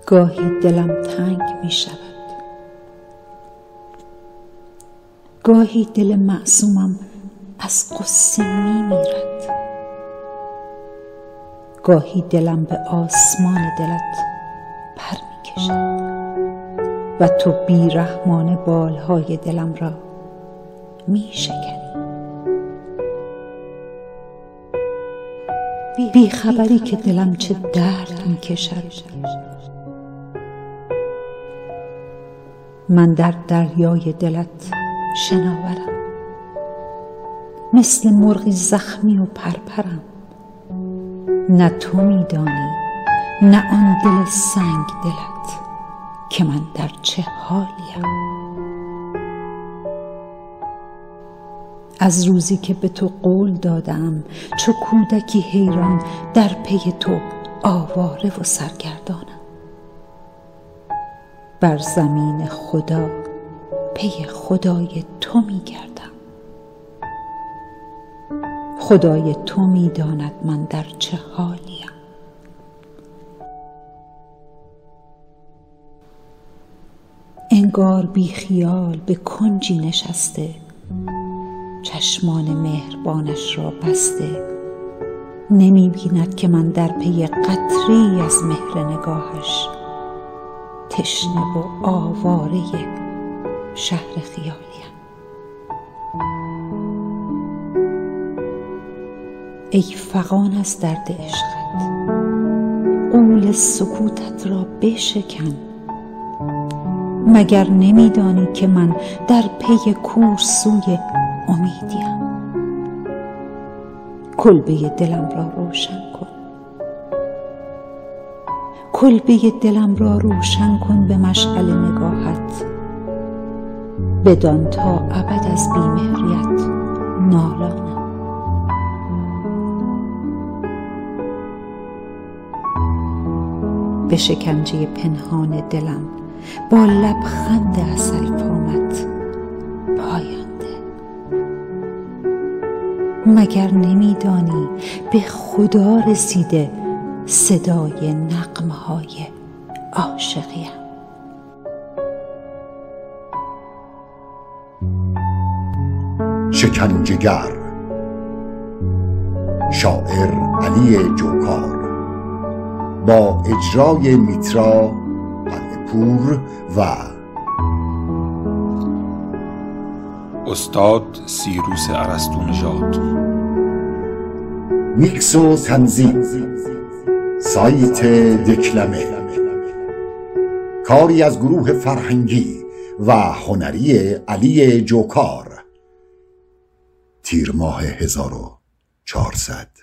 گاهی دلم تنگ می شود، گاهی دل معصومم از غصه می میرد، گاهی دلم به آسمان دلت پر می کشد و تو بیرحمانه بالهای دلم را می شکنی. بی خبری که دلم چه درد می کشد. من در دریای دلت شناورم، مثل مرغی زخمی و پرپرم. نه تو می دانی نه آن دل سنگ دلت که من در چه حالیم. از روزی که به تو قول دادم چو کودکی حیران در پی تو آواره و سرگردانم. بر زمین خدا پی خدای تو می گردم. خدای تو می داند من در چه حالیم. انگار بی خیال به کنجی نشسته، چشمان مهربانش را بسته، نمی بیند که من در پی قطری از مهر نگاهش تشنه و آواره شهر خیالیم. ای فغان از درد عشقت، غول سکوتت را بشکن. مگر نمی دانی که من در پی کورسوی امیدیم؟ کلبه دلم را روشن کن، کلبه دلم را روشن کن به مشعل نگاهت. بدان تا ابد از بی‌مهریت نالانم. به شکنجه پنهان دلم با لبخند عسل فامت پایان ده. مگر نمی دانی به خدا رسیده صدای نغمه های عاشقیم؟ شکنجه‌گر، شاعر علی جوکار، با اجرای میترا پور و استاد سیروس ارسطو نژاد. میکس و تنظیم سایت دکلمه، کاری از گروه فرهنگی و هنری علی جوکار. تیر ماه 1400.